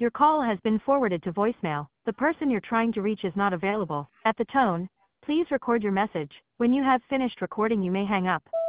Your call has been forwarded to voicemail. The person you're trying to reach is not available. At the tone, please record your message. When you have finished recording, you may hang up.